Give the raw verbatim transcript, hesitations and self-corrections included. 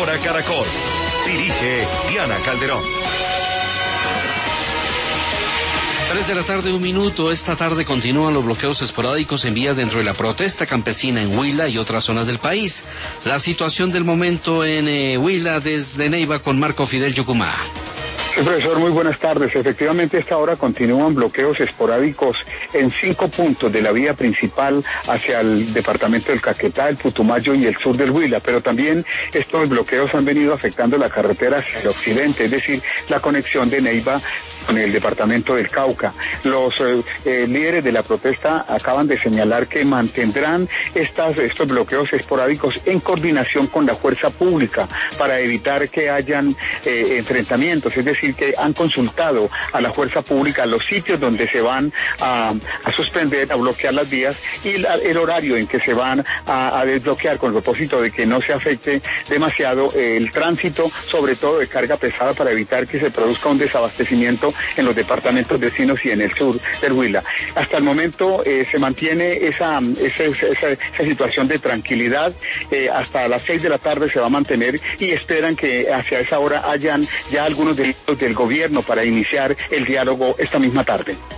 Hora Caracol. Dirige Diana Calderón. Tres de la tarde, un minuto. Esta tarde continúan los bloqueos esporádicos en vías dentro de la protesta campesina en Huila y otras zonas del país. La situación del momento en eh, Huila desde Neiva con Marco Fidel Yucumá. Sí, profesor, muy buenas tardes. Efectivamente, a esta hora continúan bloqueos esporádicos en cinco puntos de la vía principal hacia el departamento del Caquetá, el Putumayo y el sur del Huila, pero también estos bloqueos han venido afectando la carretera hacia el occidente, es decir, la conexión de Neiva con el departamento del Cauca. Los eh, eh, líderes de la protesta acaban de señalar que mantendrán estas, estos bloqueos esporádicos en coordinación con la fuerza pública para evitar que hayan eh, enfrentamientos, es decir, que han consultado a la fuerza pública los sitios donde se van a, a suspender, a bloquear las vías y la, el horario en que se van a, a desbloquear con el propósito de que no se afecte demasiado eh, el tránsito, sobre todo de carga pesada, para evitar que se produzca un desabastecimiento en los departamentos vecinos y en el sur del Huila. Hasta el momento eh, se mantiene esa, esa, esa, esa situación de tranquilidad, eh, hasta las seis de la tarde se va a mantener y esperan que hacia esa hora hayan ya algunos delitos del gobierno para iniciar el diálogo esta misma tarde.